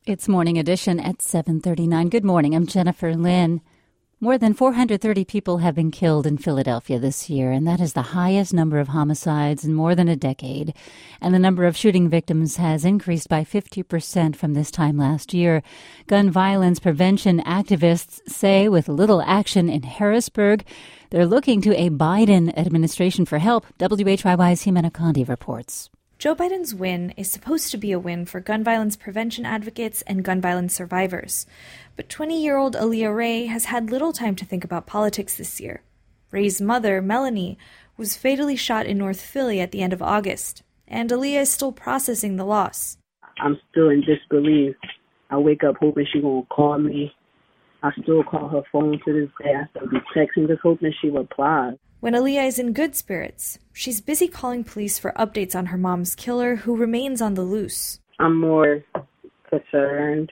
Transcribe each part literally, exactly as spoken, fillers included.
It's Morning Edition at seven thirty-nine. Good morning. I'm Jennifer Lynn. More than four hundred thirty people have been killed in Philadelphia this year, and that is the highest number of homicides in more than a decade. And the number of shooting victims has increased by fifty percent from this time last year. Gun violence prevention activists say with little action in Harrisburg, they're looking to a Biden administration for help. W H Y Y's Jimena Condi reports. Joe Biden's win is supposed to be a win for gun violence prevention advocates and gun violence survivors. But twenty-year-old Aaliyah Ray has had little time to think about politics this year. Ray's mother, Melanie, was fatally shot in North Philly at the end of August, and Aaliyah is still processing the loss. I'm still in disbelief. I wake up hoping she's going to call me. I still call her phone to this day. I still be texting, just hoping she replies. When Aaliyah is in good spirits, she's busy calling police for updates on her mom's killer, who remains on the loose. I'm more concerned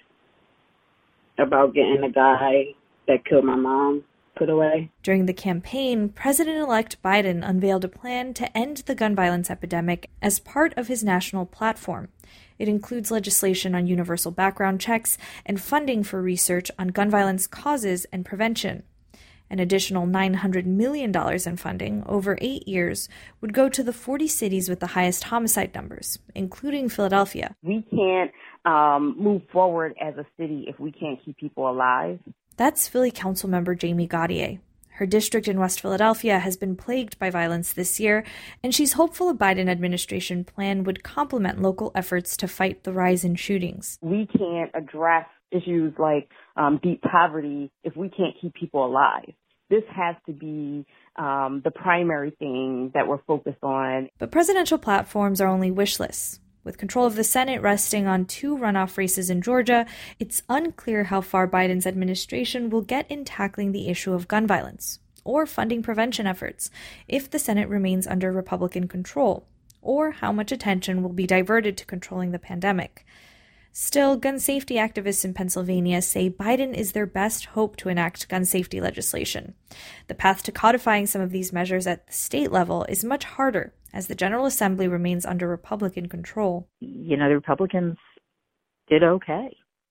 about getting the guy that killed my mom put away. During the campaign, President-elect Biden unveiled a plan to end the gun violence epidemic as part of his national platform. It includes legislation on universal background checks and funding for research on gun violence causes and prevention. An additional nine hundred million dollars in funding over eight years would go to the forty cities with the highest homicide numbers, including Philadelphia. We can't um, move forward as a city if we can't keep people alive. That's Philly Councilmember Jamie Gaudier. Her district in West Philadelphia has been plagued by violence this year, and she's hopeful a Biden administration plan would complement local efforts to fight the rise in shootings. We can't address issues like um, deep poverty if we can't keep people alive. This has to be um, the primary thing that we're focused on. But presidential platforms are only wish lists. With control of the Senate resting on two runoff races in Georgia, it's unclear how far Biden's administration will get in tackling the issue of gun violence or funding prevention efforts if the Senate remains under Republican control, or how much attention will be diverted to controlling the pandemic. Still, gun safety activists in Pennsylvania say Biden is their best hope to enact gun safety legislation. The path to codifying some of these measures at the state level is much harder, as the General Assembly remains under Republican control. You know, the Republicans did okay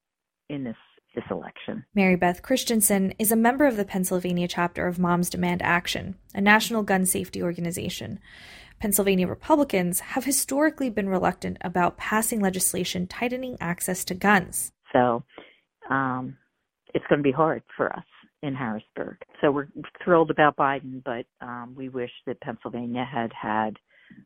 in this, this election. Mary Beth Christensen is a member of the Pennsylvania chapter of Moms Demand Action, a national gun safety organization. Pennsylvania Republicans have historically been reluctant about passing legislation tightening access to guns. So um, it's going to be hard for us in Harrisburg. So we're thrilled about Biden, but um, we wish that Pennsylvania had had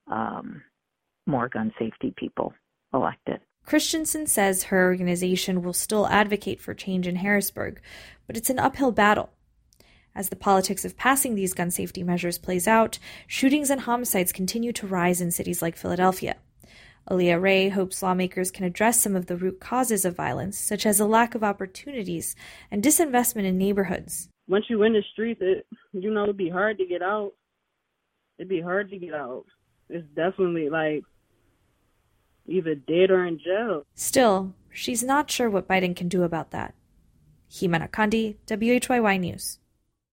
um, more gun safety people elected. Christensen says her organization will still advocate for change in Harrisburg, but it's an uphill battle. As the politics of passing these gun safety measures plays out, shootings and homicides continue to rise in cities like Philadelphia. Aaliyah Ray hopes lawmakers can address some of the root causes of violence, such as a lack of opportunities and disinvestment in neighborhoods. Once you're in the streets, it, you know, it'd be hard to get out. It'd be hard to get out. It's definitely like either dead or in jail. Still, she's not sure what Biden can do about that. Jimena Condi, W H Y Y News.